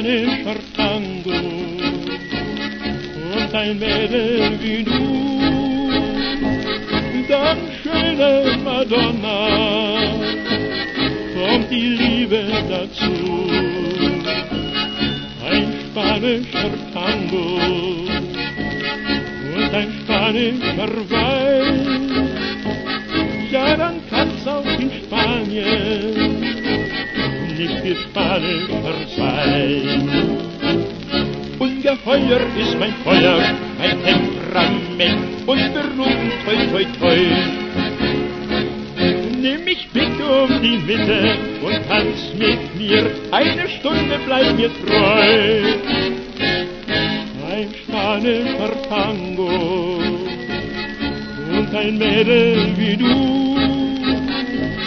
spanischer Tango und ein Mädel wie du, dann schöne Madonna, kommt die Liebe dazu. Ein spanischer Tango und ein spanischer Wein, ja, dann kann's auch in Spanien nicht viel spanischer sein. Ungeheuer ist mein Feuer, mein Temperament und Beruf, toi, toi, toi. Nimm mich bitte um die Mitte und tanz mit mir, eine Stunde bleib mir treu. Ein spanischer Tango und ein Mädel wie du,